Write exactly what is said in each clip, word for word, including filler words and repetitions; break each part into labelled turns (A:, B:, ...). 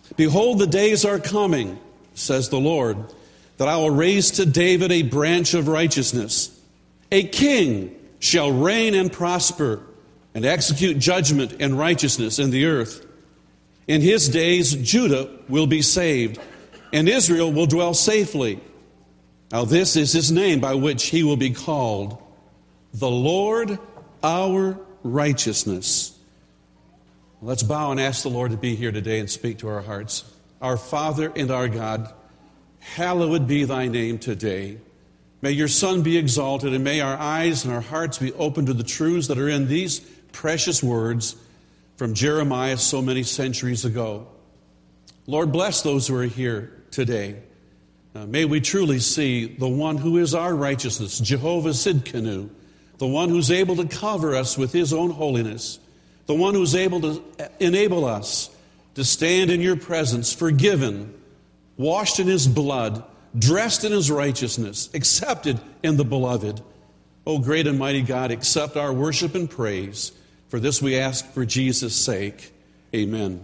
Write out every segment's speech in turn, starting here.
A: Behold, the days are coming, says the Lord, that I will raise to David a branch of righteousness. A king shall reign and prosper and execute judgment and righteousness in the earth. In his days, Judah will be saved, and Israel will dwell safely. Now this is his name by which he will be called, the Lord our righteousness. Let's bow and ask the Lord to be here today and speak to our hearts. Our Father and our God, hallowed be thy name today. May your Son be exalted, and may our eyes and our hearts be open to the truths that are in these precious words from Jeremiah so many centuries ago. Lord, bless those who are here today. Uh, may we truly see the one who is our righteousness, Jehovah Sidkenu, the one who's able to cover us with his own holiness, the one who's able to enable us to stand in your presence, forgiven, washed in his blood, dressed in his righteousness, accepted in the beloved. O great and mighty God, accept our worship and praise. For this we ask for Jesus' sake. Amen.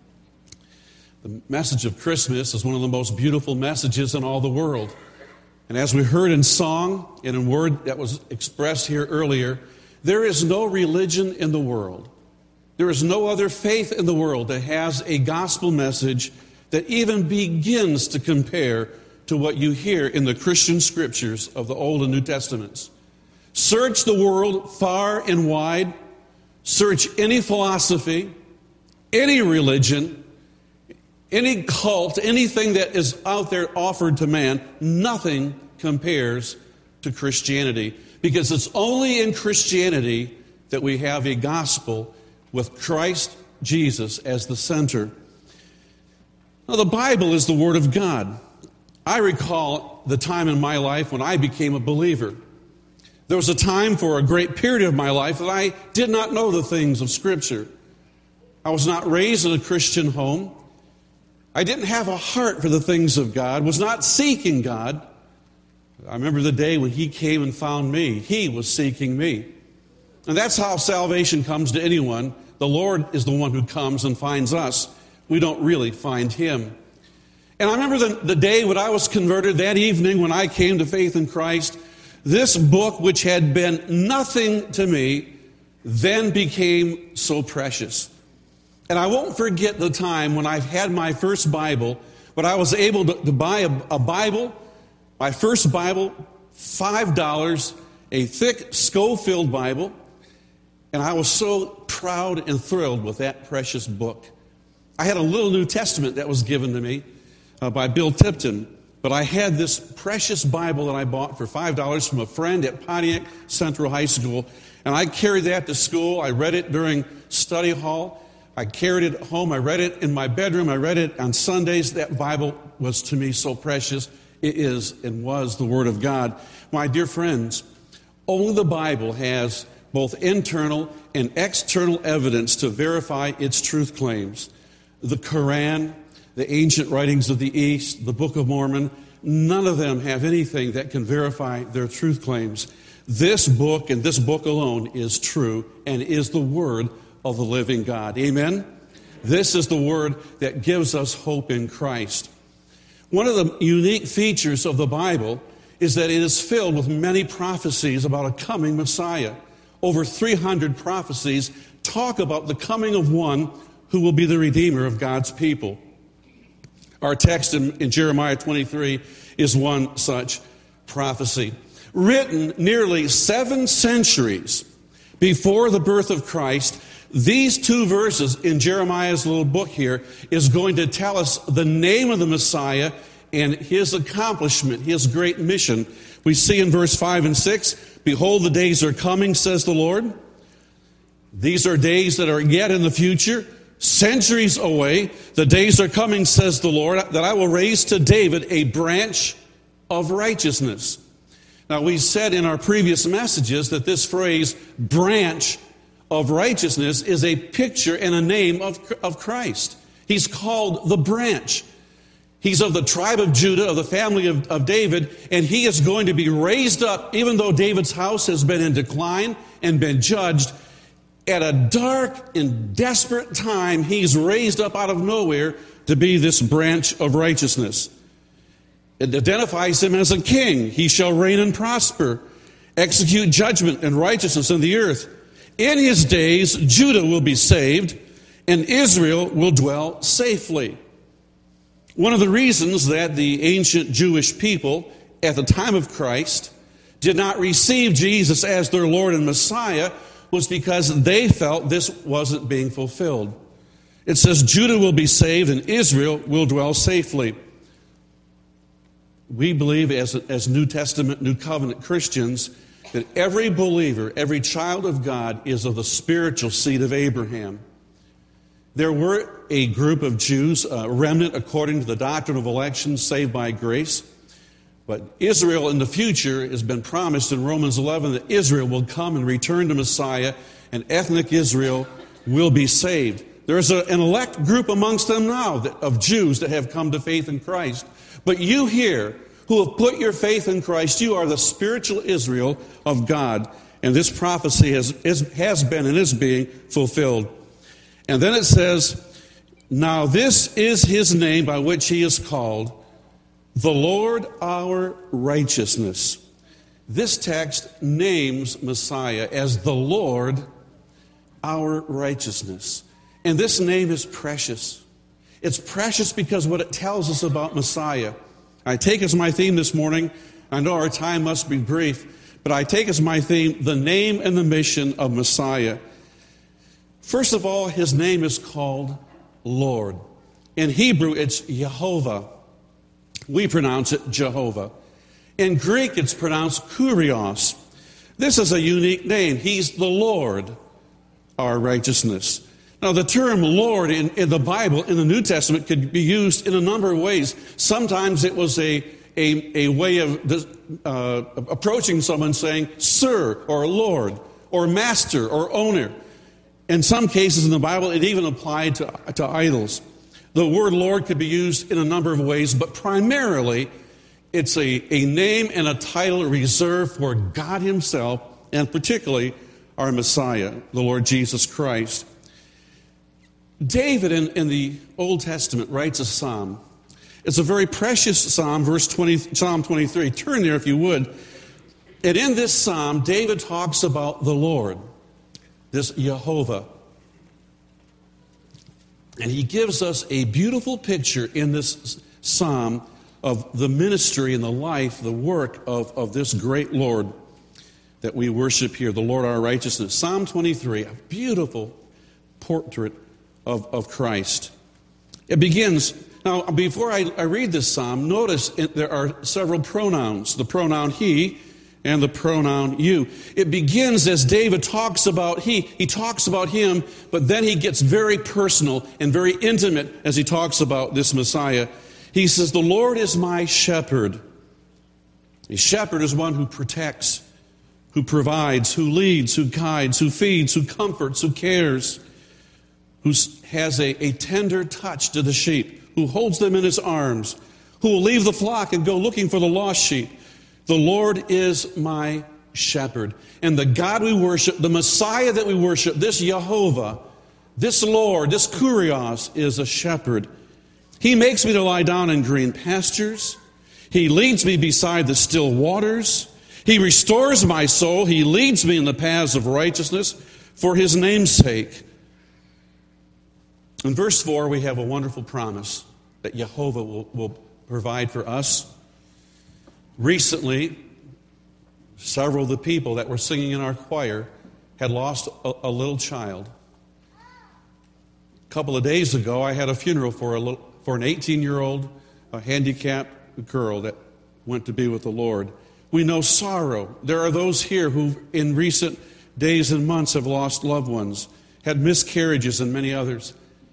A: The message of Christmas is one of the most beautiful messages in all the world. And as we heard in song and in word that was expressed here earlier, there is no religion in the world. There is no other faith in the world that has a gospel message that even begins to compare to what you hear in the Christian scriptures of the Old and New Testaments. Search the world far and wide. Search any philosophy, any religion, any cult, anything that is out there offered to man. Nothing compares to Christianity, because it's only in Christianity that we have a gospel with Christ Jesus as the center. Now, the Bible is the Word of God. I recall the time in my life when I became a believer. There was a time for a great period of my life that I did not know the things of Scripture. I was not raised in a Christian home. I didn't have a heart for the things of God, was not seeking God. I remember the day when He came and found me. He was seeking me. And that's how salvation comes to anyone. The Lord is the one who comes and finds us. We don't really find Him. And I remember the, the day when I was converted, that evening when I came to faith in Christ, this book, which had been nothing to me, then became so precious. And I won't forget the time when I had my first Bible, but I was able to, to buy a, a Bible, my first Bible, five dollars, a thick Schofield Bible, and I was so proud and thrilled with that precious book. I had a little New Testament that was given to me uh, by Bill Tipton, but I had this precious Bible that I bought for five dollars from a friend at Pontiac Central High School, and I carried that to school. I read it during study hall. I carried it home. I read it in my bedroom. I read it on Sundays. That Bible was to me so precious. It is and was the Word of God. My dear friends, only the Bible has both internal and external evidence to verify its truth claims. The Quran, the ancient writings of the East, the Book of Mormon, none of them have anything that can verify their truth claims. This book and this book alone is true and is the Word of the living God. Amen? This is the Word that gives us hope in Christ. One of the unique features of the Bible is that it is filled with many prophecies about a coming Messiah. Over three hundred prophecies talk about the coming of one who will be the Redeemer of God's people. Our text in, in Jeremiah twenty-three is one such prophecy. Written nearly seven centuries before the birth of Christ, these two verses in Jeremiah's little book here is going to tell us the name of the Messiah and his accomplishment, his great mission. We see in verse five and six, behold, the days are coming, says the Lord. These are days that are yet in the future, centuries away. The days are coming, says the Lord, that I will raise to David a branch of righteousness. Now, we said in our previous messages that this phrase, branch of righteousness, is a picture and a name of, of Christ. He's called the branch. He's of the tribe of Judah, of the family of, of David, and he is going to be raised up, even though David's house has been in decline and been judged. at a dark and desperate time, he's raised up out of nowhere to be this branch of righteousness. It identifies him as a king. He shall reign and prosper, execute judgment and righteousness in the earth. In his days, Judah will be saved, and Israel will dwell safely. One of the reasons that the ancient Jewish people at the time of Christ did not receive Jesus as their Lord and Messiah was because they felt this wasn't being fulfilled. It says Judah will be saved and Israel will dwell safely. We believe as, as New Testament, New Covenant Christians that every believer, every child of God is of the spiritual seed of Abraham. There were a group of Jews, a remnant according to the doctrine of election, saved by grace. But Israel in the future has been promised in Romans eleven that Israel will come and return to Messiah, and ethnic Israel will be saved. There's a, an elect group amongst them now that, of Jews that have come to faith in Christ. But you here, who have put your faith in Christ, you are the spiritual Israel of God. And this prophecy has, is, has been and is being fulfilled. And then it says, now this is his name by which he is called, the Lord our righteousness. This text names Messiah as the Lord our righteousness. And this name is precious. It's precious because what it tells us about Messiah. I take as my theme this morning, I know our time must be brief, but I take as my theme the name and the mission of Messiah. First of all, his name is called Lord. In Hebrew, it's Yehovah. We pronounce it Jehovah. In Greek, it's pronounced Kurios. This is a unique name. He's the Lord, our righteousness. Now, the term Lord in, in the Bible, in the New Testament, could be used in a number of ways. Sometimes it was a, a, a way of uh, approaching someone saying, Sir, or Lord, or Master, or Owner. In some cases in the Bible, it even applied to, to idols. The word Lord could be used in a number of ways, but primarily it's a, a name and a title reserved for God himself, and particularly our Messiah, the Lord Jesus Christ. David in, in the Old Testament writes a psalm. It's a very precious psalm, verse twenty, Psalm twenty-three. Turn there if you would. And in this psalm, David talks about the Lord, this Yehovah. And he gives us a beautiful picture in this psalm of the ministry and the life, the work of, of this great Lord that we worship here, the Lord our righteousness. Psalm twenty-three, a beautiful portrait of, of Christ. It begins, now before I, I read this psalm, notice it, there are several pronouns, the pronoun he and the pronoun you. It begins as David talks about he, he talks about him, but then he gets very personal and very intimate as he talks about this Messiah. He says, the Lord is my shepherd. A shepherd is one who protects, who provides, who leads, who guides, who feeds, who comforts, who cares, who has a, a tender touch to the sheep, who holds them in his arms, who will leave the flock and go looking for the lost sheep. The Lord is my shepherd. And the God we worship, the Messiah that we worship, this Yehovah, this Lord, this Kurios, is a shepherd. He makes me to lie down in green pastures. He leads me beside the still waters. He restores my soul. He leads me in the paths of righteousness for his name's sake. In verse four, we have a wonderful promise that Yehovah will, will provide for us. Recently, several of the people that were singing in our choir had lost a, a little child. A couple of days ago, I had a funeral for a little, for an eighteen-year-old a handicapped girl that went to be with the Lord. We know sorrow. There are those here who in recent days and months have lost loved ones, had miscarriages, and many others.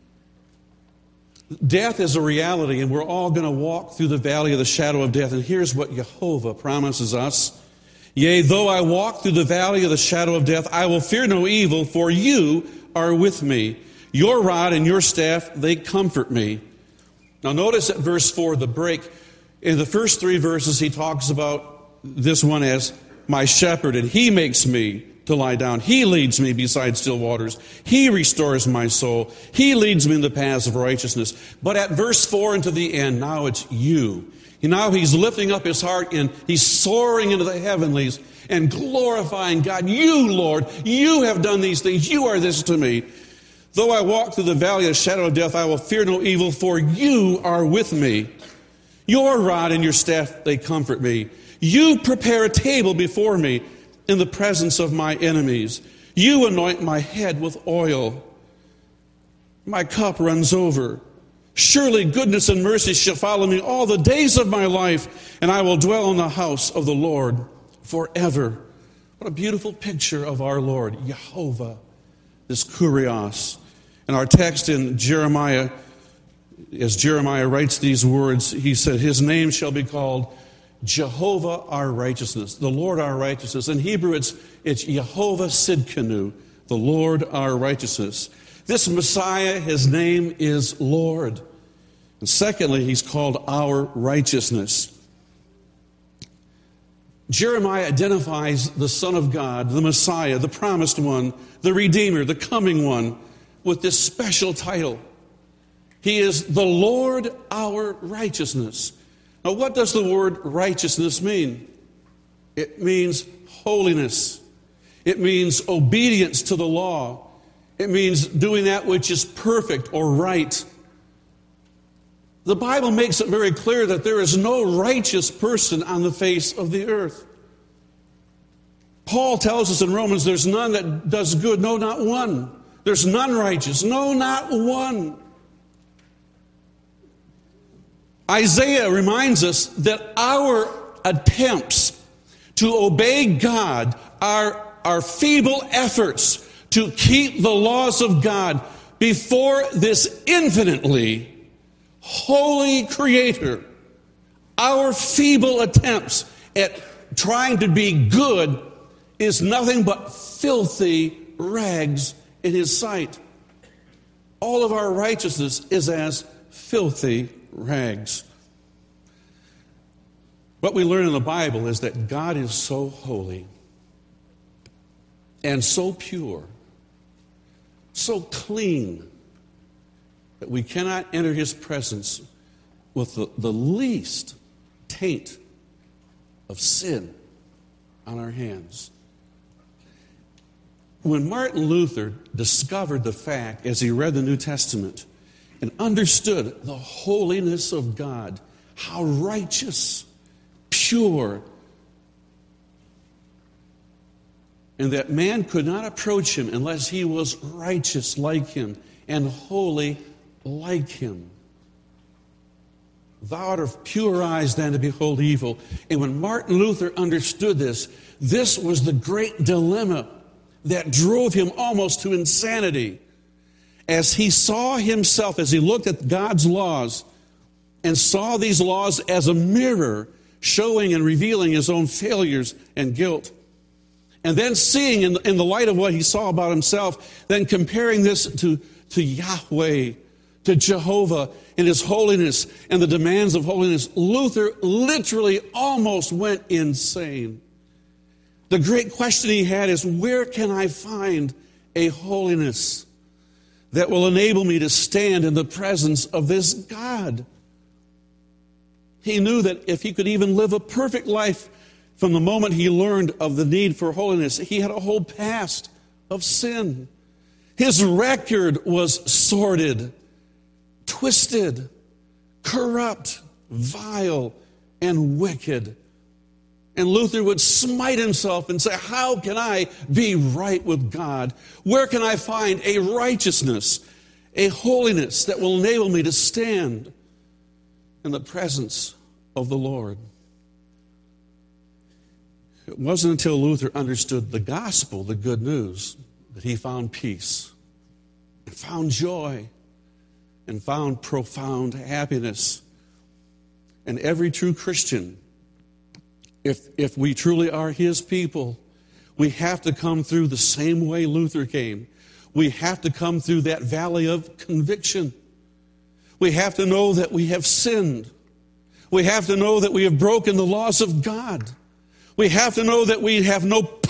A: Death is a reality, and we're all going to walk through the valley of the shadow of death. And here's what Yehovah promises us. Yea, though I walk through the valley of the shadow of death, I will fear no evil, for you are with me. Your rod and your staff, they comfort me. Now notice at verse four, the break. In the first three verses, he talks about this one as my shepherd, and he makes me to lie down. He leads me beside still waters. He restores my soul. He leads me in the paths of righteousness. But at verse four and to the end, now it's you. Now he's lifting up his heart and he's soaring into the heavenlies and glorifying God. You, Lord, you have done these things. You are this to me. Though I walk through the valley of the shadow of death, I will fear no evil, for you are with me. Your rod and your staff, they comfort me. You prepare a table before me in the presence of my enemies. You anoint my head with oil. My cup runs over. Surely goodness and mercy shall follow me all the days of my life, and I will dwell in the house of the Lord forever. What a beautiful picture of our Lord, Jehovah, this Kurios. And our text in Jeremiah, as Jeremiah writes these words, he said, his name shall be called Jehovah our righteousness, the Lord our righteousness. In Hebrew, it's, it's Jehovah Sidkenu, the Lord our righteousness. This Messiah, his name is Lord. And secondly, he's called our righteousness. Jeremiah identifies the Son of God, the Messiah, the promised one, the Redeemer, the coming one, with this special title. He is the Lord our righteousness. Now, what does the word righteousness mean? It means holiness. It means obedience to the law. It means doing that which is perfect or right. The Bible makes it very clear that there is no righteous person on the face of the earth. Paul tells us in Romans, there's none that does good, no, not one. There's none righteous, no, not one. Isaiah reminds us that our attempts to obey God are our feeble efforts to keep the laws of God before this infinitely holy Creator. Our feeble attempts at trying to be good is nothing but filthy rags in His sight. All of our righteousness is as filthy rags. What we learn in the Bible is that God is so holy and so pure, so clean, that we cannot enter His presence with the, the least taint of sin on our hands. When Martin Luther discovered the fact, as he read the New Testament, and understood the holiness of God, how righteous, pure, and that man could not approach Him unless he was righteous like Him and holy like Him. Thou art of pure eyes than to behold evil. And when Martin Luther understood this, this was the great dilemma that drove him almost to insanity. As he saw himself, as he looked at God's laws and saw these laws as a mirror showing and revealing his own failures and guilt, and then seeing in, in the light of what he saw about himself, then comparing this to, to Yahweh, to Jehovah and His holiness and the demands of holiness, Luther literally almost went insane. The great question he had is, where can I find a holiness that will enable me to stand in the presence of this God? He knew that if he could even live a perfect life from the moment he learned of the need for holiness, he had a whole past of sin. His record was sordid, twisted, corrupt, vile, and wicked. And Luther would smite himself and say, how can I be right with God? Where can I find a righteousness, a holiness that will enable me to stand in the presence of the Lord? It wasn't until Luther understood the gospel, the good news, that he found peace, and found joy, and found profound happiness. And every true Christian, If, if we truly are His people, we have to come through the same way Luther came. We have to come through that valley of conviction. We have to know that we have sinned. We have to know that we have broken the laws of God. We have to know that we have no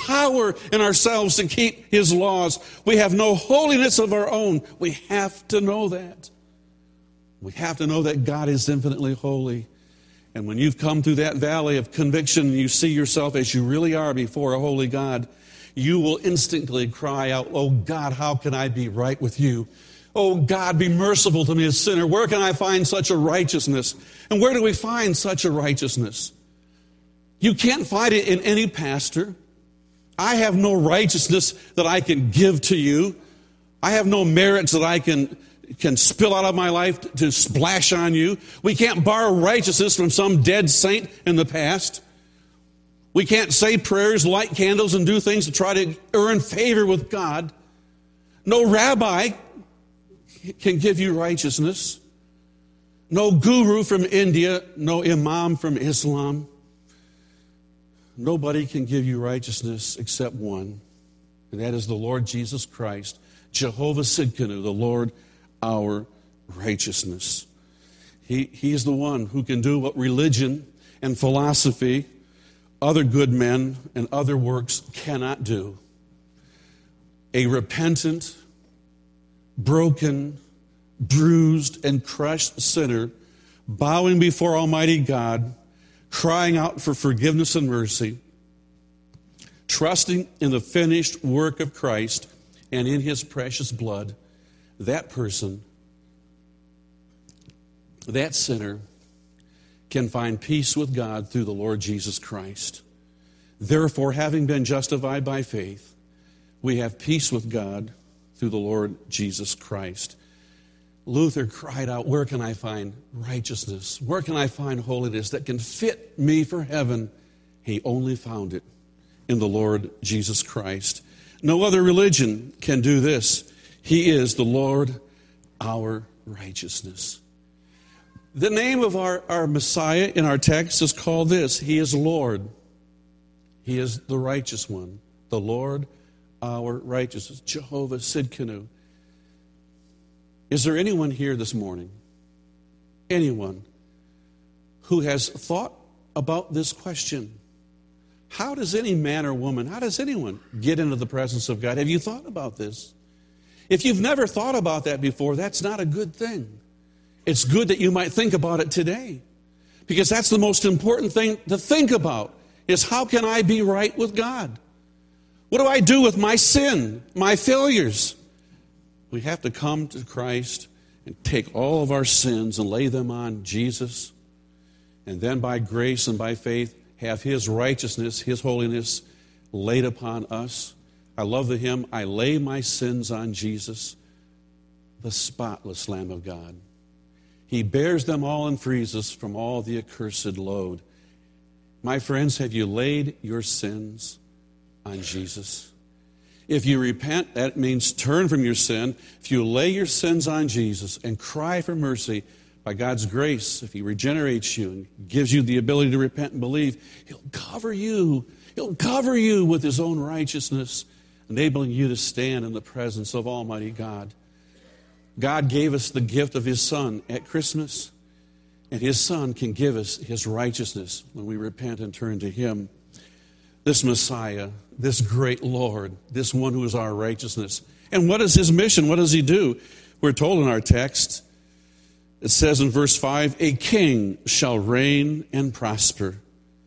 A: power in ourselves to keep his laws. We have no holiness of our own. We have to know that. We have to know that God is infinitely holy. And when you've come through that valley of conviction and you see yourself as you really are before a holy God, you will instantly cry out, "Oh God, how can I be right with you? Oh God, be merciful to me, a sinner. Where can I find such a righteousness?" And where do we find such a righteousness? You can't find it in any pastor. I have no righteousness that I can give to you. I have no merits that I can, can spill out of my life to, to splash on you. We can't borrow righteousness from some dead saint in the past. We can't say prayers, light candles, and do things to try to earn favor with God. No rabbi can give you righteousness. No guru from India, no imam from Islam. Nobody can give you righteousness except one, and that is the Lord Jesus Christ, Jehovah Sidkenu, the Lord our righteousness. He, he is the one who can do what religion and philosophy, other good men and other works cannot do. A repentant, broken, bruised, and crushed sinner bowing before Almighty God, crying out for forgiveness and mercy, trusting in the finished work of Christ and in his precious blood, that person, that sinner, can find peace with God through the Lord Jesus Christ. Therefore, having been justified by faith, we have peace with God through the Lord Jesus Christ. Luther cried out, "Where can I find righteousness? Where can I find holiness that can fit me for heaven?" He only found it in the Lord Jesus Christ. No other religion can do this. He is the Lord, our righteousness. The name of our, our Messiah in our text is called this. He is Lord. He is the righteous one. The Lord, our righteousness. Jehovah Sidkenu. Is there anyone here this morning, anyone, who has thought about this question? How does any man or woman, how does anyone get into the presence of God? Have you thought about this? If you've never thought about that before, that's not a good thing. It's good that you might think about it today, because that's the most important thing to think about, is how can I be right with God? What do I do with my sin, my failures? We have to come to Christ and take all of our sins and lay them on Jesus, and then by grace and by faith have his righteousness, his holiness laid upon us. I love the hymn, "I lay my sins on Jesus, the spotless Lamb of God. He bears them all and frees us from all the accursed load." My friends, have you laid your sins on Jesus? If you repent, that means turn from your sin. If you lay your sins on Jesus and cry for mercy, by God's grace, if he regenerates you and gives you the ability to repent and believe, he'll cover you. He'll cover you with his own righteousness, enabling you to stand in the presence of Almighty God. God gave us the gift of his Son at Christmas, and his Son can give us his righteousness when we repent and turn to him. This Messiah, this great Lord, this one who is our righteousness. And what is his mission? What does he do? We're told in our text, it says in verse five, "A king shall reign and prosper.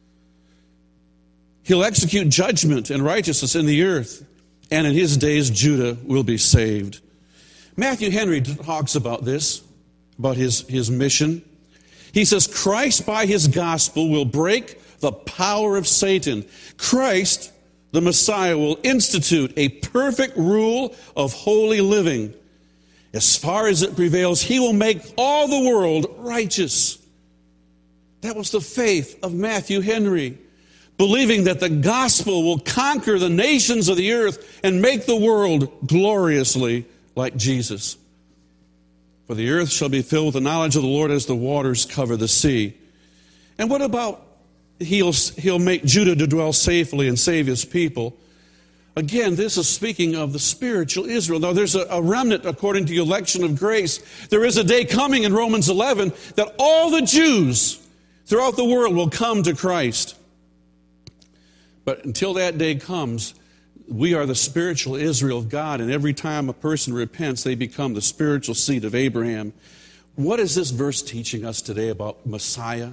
A: He'll execute judgment and righteousness in the earth, and in his days Judah will be saved." Matthew Henry talks about this, about his, his mission. He says, Christ by his gospel will break the power of Satan. Christ, the Messiah, will institute a perfect rule of holy living. As far as it prevails, he will make all the world righteous. That was the faith of Matthew Henry, believing that the gospel will conquer the nations of the earth and make the world gloriously like Jesus. For the earth shall be filled with the knowledge of the Lord as the waters cover the sea. And what about he'll, he'll make Judah to dwell safely and save his people? Again, this is speaking of the spiritual Israel. Now, there's a, a remnant according to the election of grace. There is a day coming in Romans eleven that all the Jews throughout the world will come to Christ. But until that day comes, we are the spiritual Israel of God, and every time a person repents, they become the spiritual seed of Abraham. What is this verse teaching us today about Messiah?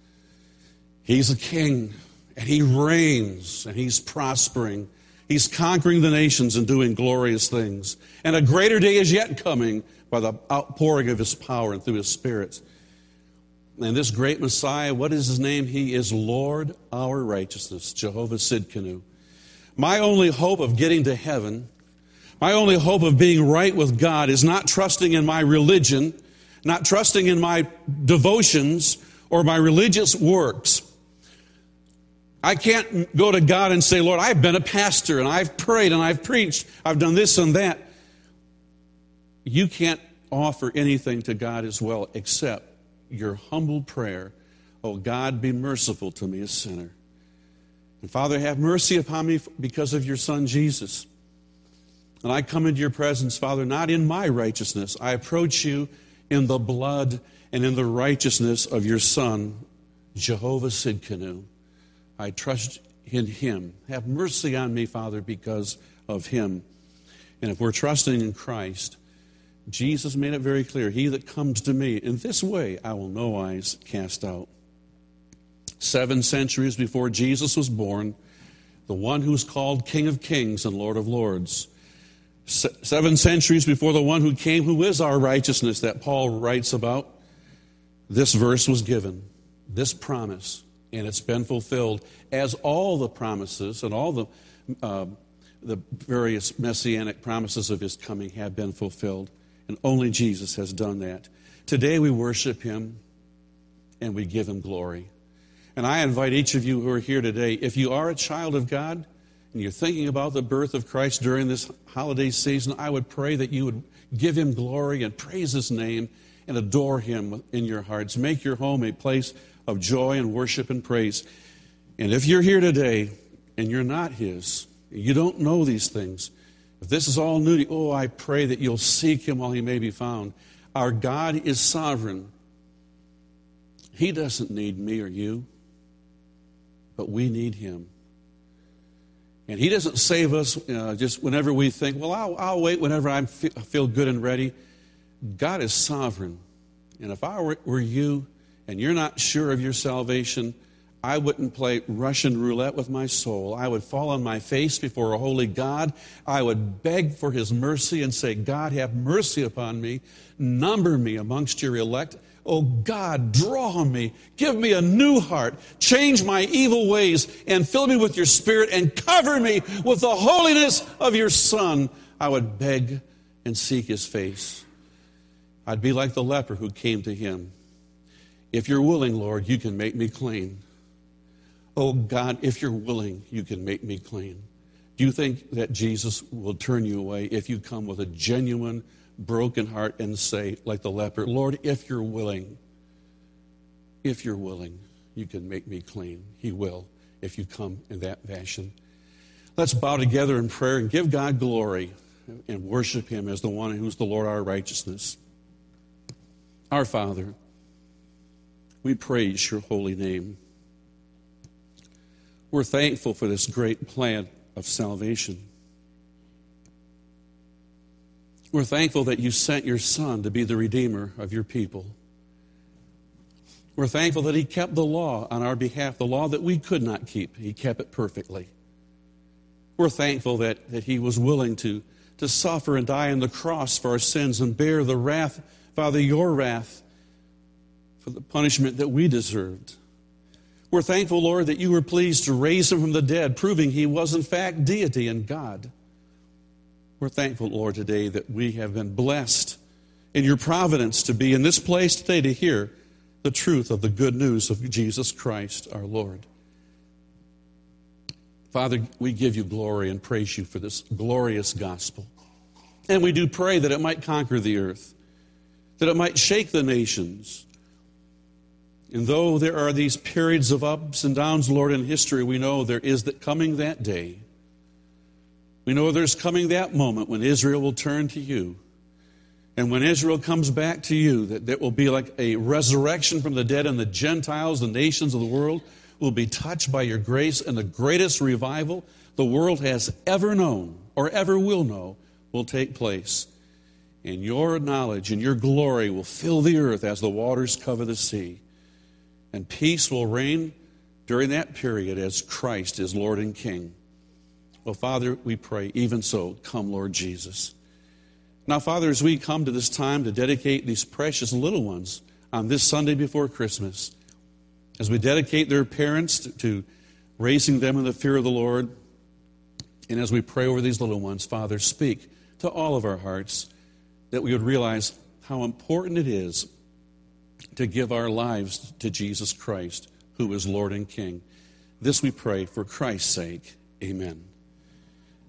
A: He's a king, and he reigns, and he's prospering. He's conquering the nations and doing glorious things. And a greater day is yet coming by the outpouring of his power and through his Spirit. And this great Messiah, what is his name? He is Lord our righteousness, Jehovah Sidkenu. My only hope of getting to heaven, my only hope of being right with God is not trusting in my religion, not trusting in my devotions or my religious works. I can't go to God and say, Lord, I've been a pastor and I've prayed and I've preached, I've done this and that. You can't offer anything to God as well except your humble prayer, oh God, be merciful to me, a sinner. And Father, have mercy upon me because of your Son, Jesus. And I come into your presence, Father, not in my righteousness. I approach you in the blood and in the righteousness of your Son, Jehovah Sidkenu. I trust in him. Have mercy on me, Father, because of him. And if we're trusting in Christ, Jesus made it very clear, he that comes to me in this way, I will no wise cast out. Seven centuries before Jesus was born, the one who's called King of Kings and Lord of Lords. Se- seven centuries before the one who came, who is our righteousness that Paul writes about, this verse was given, this promise, and it's been fulfilled, as all the promises and all the, uh, the various messianic promises of his coming have been fulfilled. And only Jesus has done that. Today we worship him and we give him glory. And I invite each of you who are here today, if you are a child of God and you're thinking about the birth of Christ during this holiday season, I would pray that you would give him glory and praise his name and adore him in your hearts. Make your home a place of joy and worship and praise. And if you're here today and you're not his, you don't know these things, if this is all new to you, oh, I pray that you'll seek him while he may be found. Our God is sovereign. He doesn't need me or you, but we need him. And he doesn't save us uh, just whenever we think, well, I'll, I'll wait whenever I feel good and ready. God is sovereign. And if I were, were you and you're not sure of your salvation, I wouldn't play Russian roulette with my soul. I would fall on my face before a holy God. I would beg for his mercy and say, God, have mercy upon me. Number me amongst your elect. Oh, God, draw me. Give me a new heart. Change my evil ways and fill me with your Spirit and cover me with the holiness of your Son. I would beg and seek his face. I'd be like the leper who came to him. If you're willing, Lord, you can make me clean. Oh, God, if you're willing, you can make me clean. Do you think that Jesus will turn you away if you come with a genuine, broken heart and say, like the leper, Lord, if you're willing, if you're willing, you can make me clean. He will if you come in that fashion. Let's bow together in prayer and give God glory and worship him as the one who's the Lord our righteousness. Our Father, we praise your holy name. We're thankful for this great plan of salvation. We're thankful that you sent your Son to be the Redeemer of your people. We're thankful that he kept the law on our behalf, the law that we could not keep. He kept it perfectly. We're thankful that, that he was willing to, to suffer and die on the cross for our sins and bear the wrath, Father, your wrath, for the punishment that we deserved. We're thankful, Lord, that you were pleased to raise him from the dead, proving he was in fact deity and God. We're thankful, Lord, today that we have been blessed in your providence to be in this place today to hear the truth of the good news of Jesus Christ, our Lord. Father, we give you glory and praise you for this glorious gospel. And we do pray that it might conquer the earth, that it might shake the nations. And though there are these periods of ups and downs, Lord, in history, we know there is that coming that day. We know there's coming that moment when Israel will turn to you. And when Israel comes back to you, that there will be like a resurrection from the dead, and the Gentiles, the nations of the world, will be touched by your grace, and the greatest revival the world has ever known or ever will know will take place. And your knowledge and your glory will fill the earth as the waters cover the sea. And peace will reign during that period as Christ is Lord and King. Well, Father, we pray, even so, come, Lord Jesus. Now, Father, as we come to this time to dedicate these precious little ones on this Sunday before Christmas, as we dedicate their parents to, to raising them in the fear of the Lord, and as we pray over these little ones, Father, speak to all of our hearts that we would realize how important it is to give our lives to Jesus Christ, who is Lord and King. This we pray for Christ's sake. Amen.